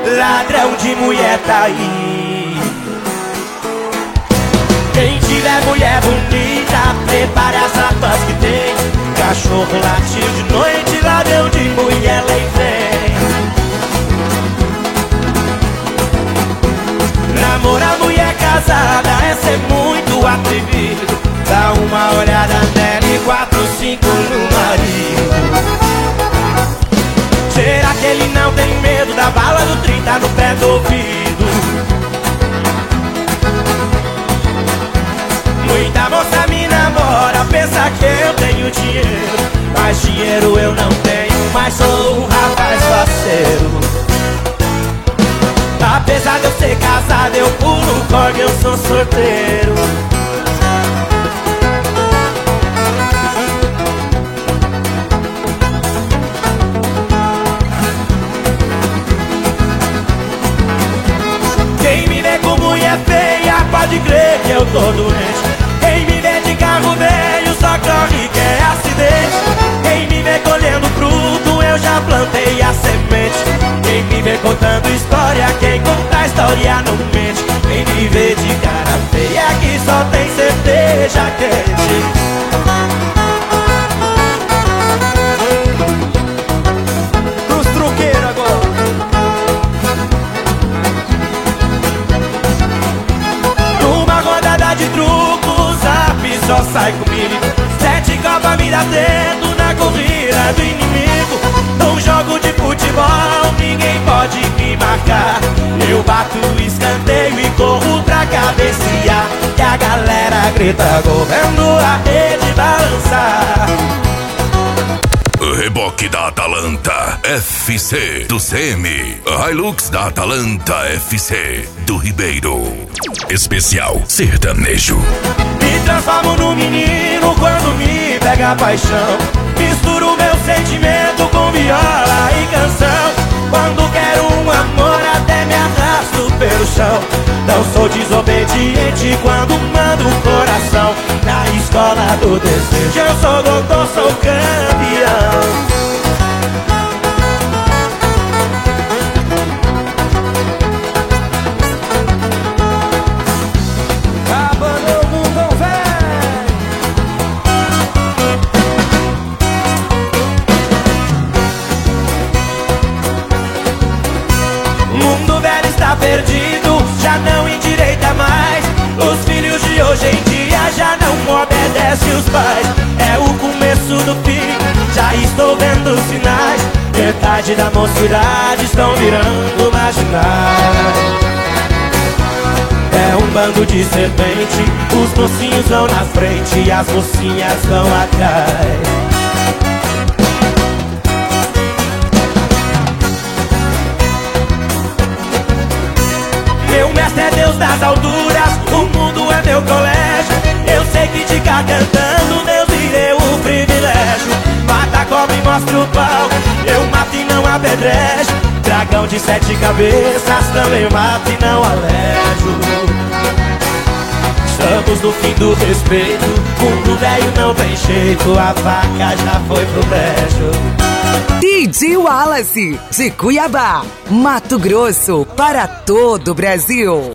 ladrão de mulher tá aí. Quem tiver mulher bonita, prepare as rapas que tem. Cachorro latir de noite, ladrão de mulher lei vem. Namorar mulher casada é ser muito atrevido. Dá uma olhada nela e 4, 5 no marido. Será que ele não tem medo da bala do 30 no pé do ouvido? Muita moça me namora, pensa que eu tenho dinheiro. Mas dinheiro eu não tenho, mas sou um rapaz faceiro. Apesar de eu ser casado, eu pulo corda, eu sou solteiro. Quem me vê com mulher feia, pode crer que eu tô doente. Quem me vê de carro velho, só corre que é acidente. Quem me vê colhendo fruto, eu já plantei a semente. Quem me vê contando história, quem conta a história não mente. Quem me vê de cara feia, que só tem cerveja quente. Pros truqueiros agora. Numa rodada de truco, Zap só sai comigo. 7 copas me dá dedo na corrida do inimigo. Num jogo de futebol, ninguém pode me marcar. Eu bato o escanteio e corro pra cabecear. E a galera grita gol, vendo a rede balançar. Reboque da Atalanta FC do CM. Hilux da Atalanta FC do Ribeiro. Especial sertanejo. Me transformo num menino quando me pega a paixão. Misturo meu sentimento com viola e canção. Quando quero um amor até me arrasto pelo chão. Não sou desobediente quando mando o coração. Na escola do desejo eu sou doutor, sou campeão. Perdido, já não endireita mais. Os filhos de hoje em dia já não obedecem os pais. É o começo do fim, já estou vendo os sinais. Metade da mocidade estão virando marginais. É um bando de serpente, os mocinhos vão na frente e as mocinhas vão atrás. Meu mestre é Deus das alturas, o mundo é meu colégio. Eu sei que de cá cantando Deus me deu o privilégio. Mata a cobra e mostra o pau, eu mato e não apedrejo. Dragão de 7 cabeças, também mato e não alejo. Estamos no fim do respeito, mundo velho não tem jeito. A vaca já foi pro brejo. DJ Wallace, de Cuiabá, Mato Grosso, para todo o Brasil.